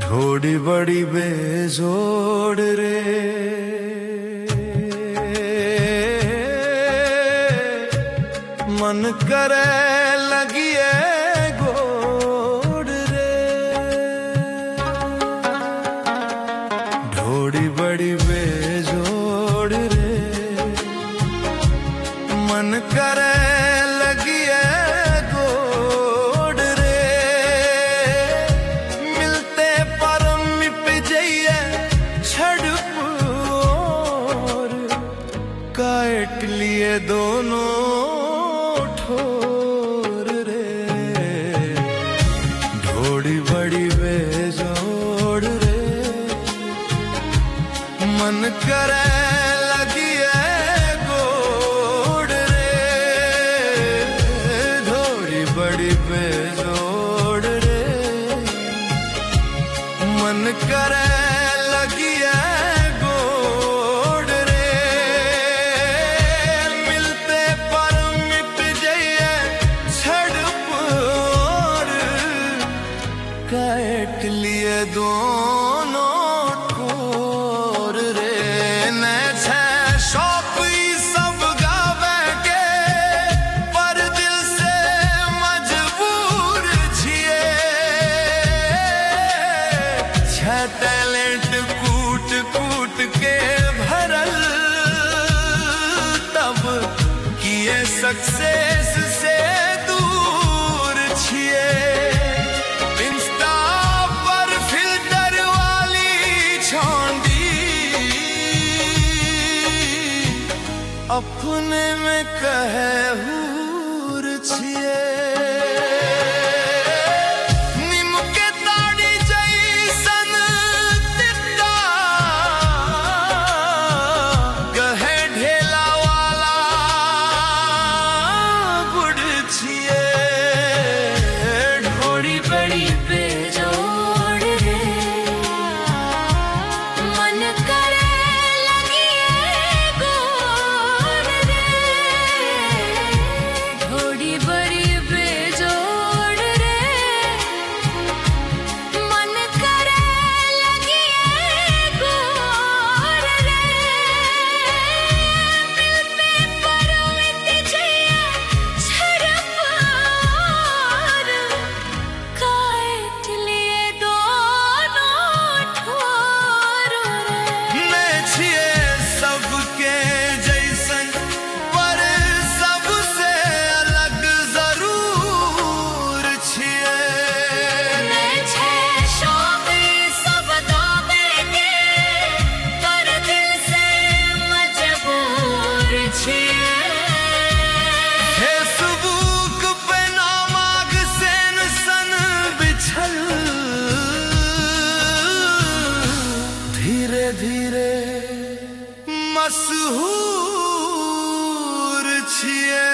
ढोड़ी बड़ी बेजोड़ रे, मन करे लगिए गोड़ रे। ढोड़ी बड़ी बेजोड़ रे, मन करे लगिए गोड़ रे। मिलते पर मिट जाइए छड़पोर, काट लिए दोनों ठोर रे। ढोड़ी बड़ी बेजोड़ रे, मन करे लगिए गोड़ रे। ढोड़ी बड़ी बेजोड़ रे, मन करे लगिए गोड़ रे। मिलते पर मिट जाइए छड़पोर, काट लिए दोनों ठोर रे। न छे शौक ई सब गावे के, पर दिल से मजबूर छिए। छे टैलेंट कूट कूट के भरल, तब किए सक्सेस से दूर छिए। इंस्टा पर फिल्टर वाली छौंडी, अपने में कहे हूर छिए। नीम के ताड़ी जैसन तिता, कहे ढेला वाला गुड़ छिए। ढोड़ी बड़ी बेजोड़ रे, मन करे लगिए गोड़ रे। ढोड़ी बड़ी बेजोड़ रे, मन करे लगिए गोड़ रे। मिलते पर मिट जाइए छड़पोर, काट लिए दोनों ठोर रे। मैं छिए सबके जैसन, पर सबसे अलग जरूर छिए। मैं छे शौक ई सब दावे के, पर दिल से मजबूर छिए। फेसबुक पे नामाग सेन सन बिछल, धीरे धीरे मशहूर छिए।